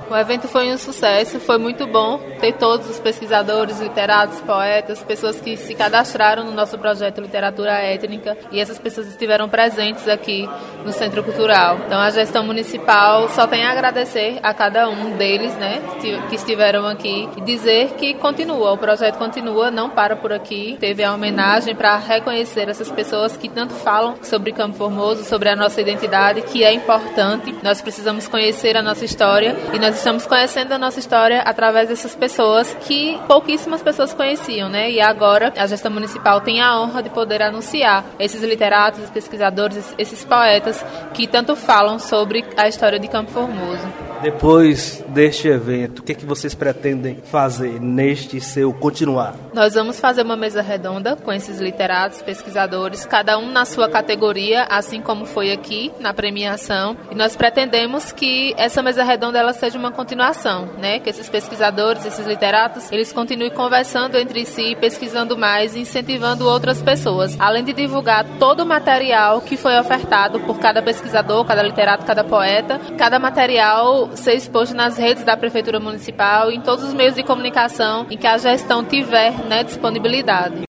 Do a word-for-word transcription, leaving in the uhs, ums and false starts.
O evento foi um sucesso, foi muito bom ter todos os pesquisadores, literatos, poetas, pessoas que se cadastraram no nosso projeto Literatura Étnica, e essas pessoas estiveram presentes aqui no Centro Cultural. Então a gestão municipal só tem a agradecer a cada um deles, né, que estiveram aqui, e dizer que continua, o projeto continua, não para por aqui. Teve a homenagem para reconhecer essas pessoas que tanto falam sobre Campo Formoso, sobre a nossa identidade, que é importante. Nós precisamos conhecer a nossa história, e nós estamos conhecendo a nossa história através dessas pessoas que pouquíssimas pessoas conheciam, né? E agora a gestão municipal tem a honra de poder anunciar esses literatos, esses pesquisadores, esses poetas que tanto falam sobre a história de Campo Formoso. Depois deste evento, o que é que vocês pretendem fazer neste seu continuar? Nós vamos fazer uma mesa redonda com esses literatos, pesquisadores, cada um na sua categoria, assim como foi aqui na premiação. E nós pretendemos que essa mesa redonda ela seja uma continuação, né? Que esses pesquisadores, esses literatos, eles continuem conversando entre si, pesquisando mais e incentivando outras pessoas, além de divulgar todo o material que foi ofertado por cada pesquisador, cada literato, cada poeta, cada material ser exposto nas redes da Prefeitura Municipal e em todos os meios de comunicação em que a gestão tiver, né, disponibilidade.